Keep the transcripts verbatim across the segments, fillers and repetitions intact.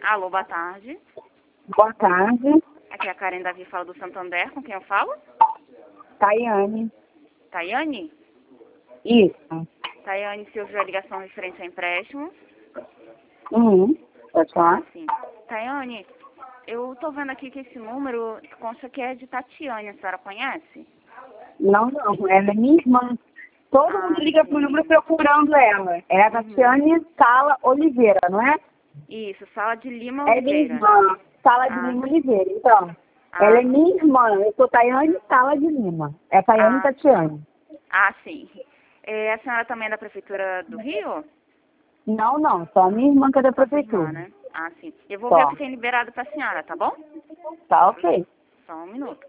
Alô, boa tarde. Boa tarde. Aqui é a Karen Davi, fala do Santander. Com quem eu falo? Tayane. Tayane? Isso. Tayane, se ouviu a ligação referente a empréstimo? Uhum. Pode falar? Sim. Tayane, eu tô vendo aqui que esse número consta que é de Tatiane. A senhora conhece? Não, não. Ela é minha irmã. Todo Ah, mundo liga sim. pro número procurando ela. É a Tatiane Sala Oliveira, não é? Isso, Sala de Lima É minha Oliveira. irmã. Sala de Ah, Lima Oliveira. Então, ah, ela é minha irmã. Eu sou Tayane Sala de Lima. É Tayane ah, Tatiane. ah, sim. É, a senhora também é da Prefeitura do Rio? Não, não. Só a minha irmã que é da Só sua irmã, prefeitura. né? Ah, sim. Eu vou ver o Só. que tem liberado pra senhora, tá bom? Tá ok. Só um minuto.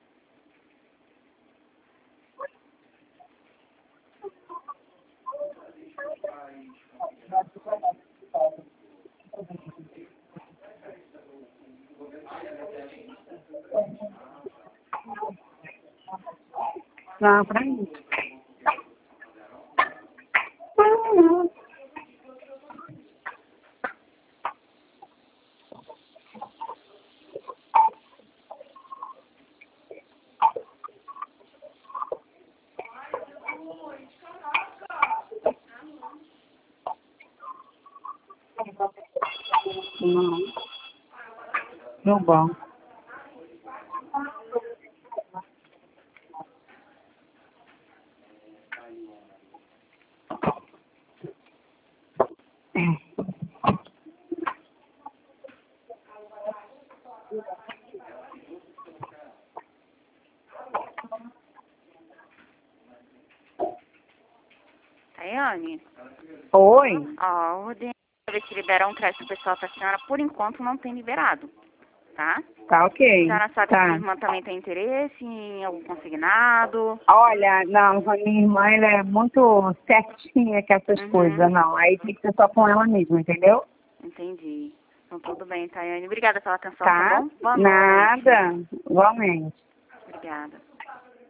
Não, pra mim. Não. Meu bom. Tayane? Oi? Ó, o D pra ver se liberar um crédito pessoal pra senhora, por enquanto não tem liberado, tá? Tá A ok. senhora sabe se a sua Tá. irmã também tem interesse em algum consignado? Olha, não, a minha irmã ela é muito certinha com essas Uhum, coisas, não. Aí tem que ser só com ela mesmo, entendeu? entendi. Então tudo bem, Tayane. Obrigada pela atenção, tá Tá? bom? Boa noite. Nada. Igualmente. Obrigada.